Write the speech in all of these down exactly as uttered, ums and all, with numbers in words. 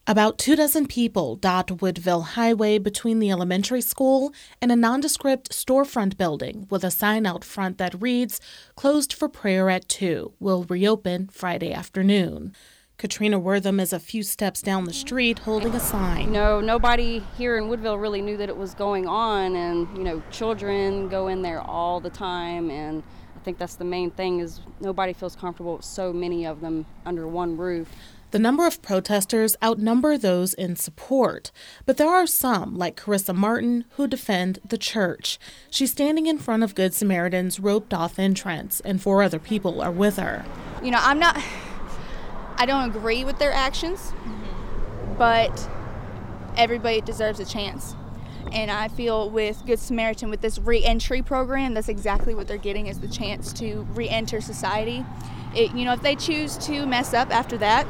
About two dozen people dot Woodville Highway between the elementary school and a nondescript storefront building with a sign out front that reads, "Closed for prayer at two, will reopen Friday afternoon." Katrina Wortham is a few steps down the street holding a sign. No, nobody here in Woodville really knew that it was going on, and, you know, children go in there all the time, and I think that's the main thing is nobody feels comfortable with so many of them under one roof. The number of protesters outnumber those in support, but there are some, like Carissa Martin, who defend the church. She's standing in front of Good Samaritan's roped-off entrance, and four other people are with her. You know, I'm not, I don't agree with their actions, but everybody deserves a chance. And I feel with Good Samaritan, with this re-entry program, that's exactly what they're getting, is the chance to re-enter society. It, you know, if they choose to mess up after that,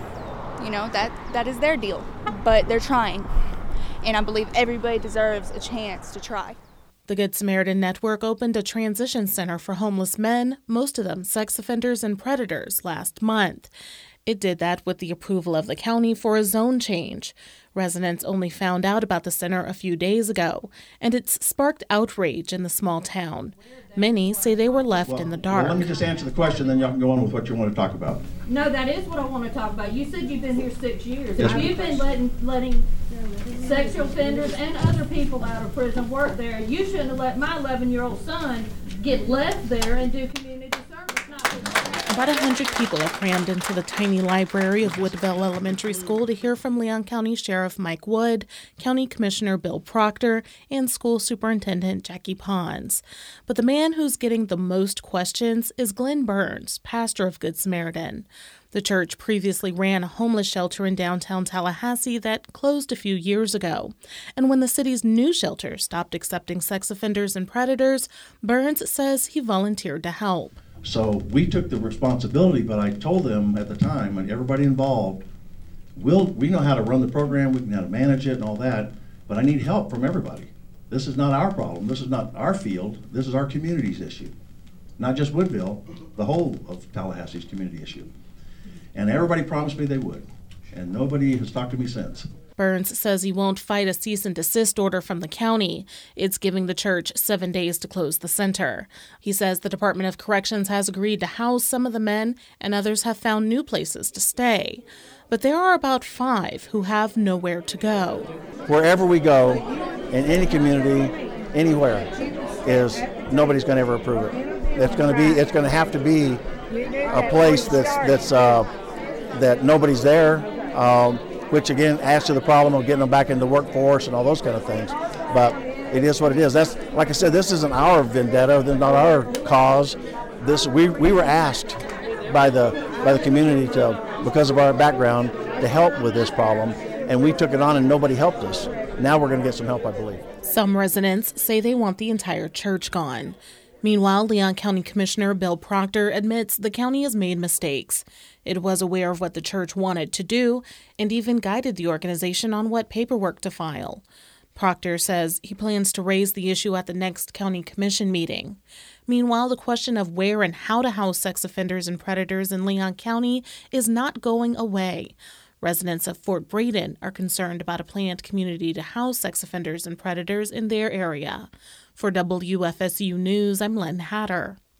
you know, that that is their deal, but they're trying, and I believe everybody deserves a chance to try. The Good Samaritan Network opened a transition center for homeless men, most of them sex offenders and predators, last month. It did that with the approval of the county for a zone change. Residents only found out about the center a few days ago, and it's sparked outrage in the small town. Many say they were left well, in the dark. Well, let me just answer the question, then y'all can go on with what you want to talk about. No, that is what I want to talk about. You said you've been here six years. Yes, If you've been letting letting sexual offenders and other people out of prison work there, you shouldn't have let my eleven-year-old son get left there and do community service. Not About one hundred people are crammed into the tiny library of Woodville Elementary School to hear from Leon County Sheriff Mike Wood, County Commissioner Bill Proctor, and School Superintendent Jackie Pons. But the man who's getting the most questions is Glenn Burns, pastor of Good Samaritan. The church previously ran a homeless shelter in downtown Tallahassee that closed a few years ago. And when the city's new shelter stopped accepting sex offenders and predators, Burns says he volunteered to help. So we took the responsibility, but I told them at the time, and everybody involved, we'll, we know how to run the program, we know how to manage it and all that, but I need help from everybody. This is not our problem, this is not our field, this is our community's issue. Not just Woodville, the whole of Tallahassee's community issue. And everybody promised me they would, and nobody has talked to me since. Burns says he won't fight a cease and desist order from the county. It's giving the church seven days to close the center. He says the Department of Corrections has agreed to house some of the men, and others have found new places to stay. But there are about five who have nowhere to go. Wherever we go, in any community, anywhere, is nobody's going to ever approve it. It's going to be. It's going to have to be a place that's that's uh, that nobody's there. Um, which again adds to the problem of getting them back into the workforce and all those kind of things. But it is what it is. That's, like I said, this isn't our vendetta, this is not our cause. This we we were asked by the by the community to, because of our background, to help with this problem, and we took it on and nobody helped us. Now we're going to get some help, I believe. Some residents say they want the entire church gone. Meanwhile, Leon County Commissioner Bill Proctor admits the county has made mistakes. It was aware of what the church wanted to do and even guided the organization on what paperwork to file. Proctor says he plans to raise the issue at the next county commission meeting. Meanwhile, the question of where and how to house sex offenders and predators in Leon County is not going away. Residents of Fort Braden are concerned about a planned community to house sex offenders and predators in their area. For W F S U News, I'm Len Hatter.